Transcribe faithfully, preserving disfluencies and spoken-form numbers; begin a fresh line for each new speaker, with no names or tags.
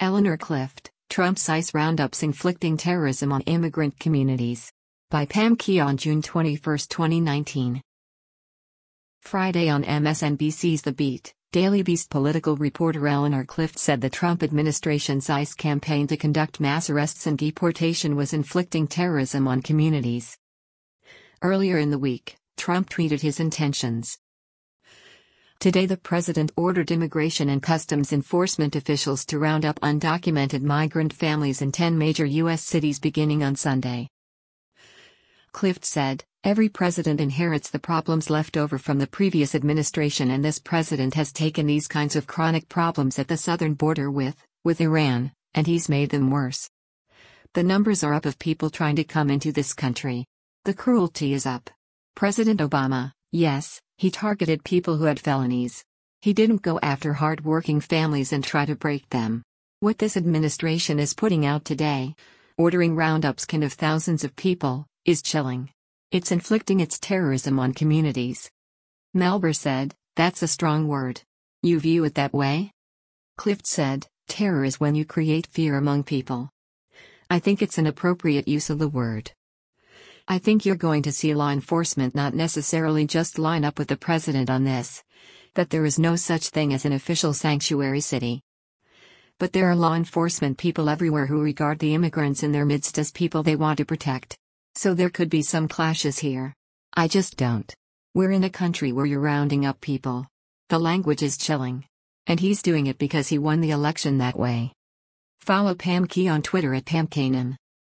Eleanor Clift, Trump's ICE roundups inflicting terrorism on immigrant communities. By Pam Key on June twenty-first, twenty nineteen. Friday on M S N B C's The Beat, Daily Beast political reporter Eleanor Clift said the Trump administration's ICE campaign to conduct mass arrests and deportation was inflicting terrorism on communities. Earlier in the week, Trump tweeted his intentions. Today the president ordered immigration and customs enforcement officials to round up undocumented migrant families in ten major U S cities beginning on Sunday. Clift said, "Every president inherits the problems left over from the previous administration, and this president has taken these kinds of chronic problems at the southern border with, with Iran, and he's made them worse. The numbers are up of people trying to come into this country. The cruelty is up. President Obama, yes, he targeted people who had felonies. He didn't go after hard-working families and try to break them. What this administration is putting out today, ordering roundups of thousands of people, is chilling. It's inflicting its terrorism on communities." Melber said, "That's a strong word. You view it that way?" Clift said, "Terror is when you create fear among people. I think it's an appropriate use of the word. I think you're going to see law enforcement not necessarily just line up with the president on this, that there is no such thing as an official sanctuary city. But there are law enforcement people everywhere who regard the immigrants in their midst as people they want to protect. So there could be some clashes here. I just don't. We're in a country where you're rounding up people. The language is chilling. And he's doing it because he won the election that way." Follow Pam Key on Twitter at Pam Kanan.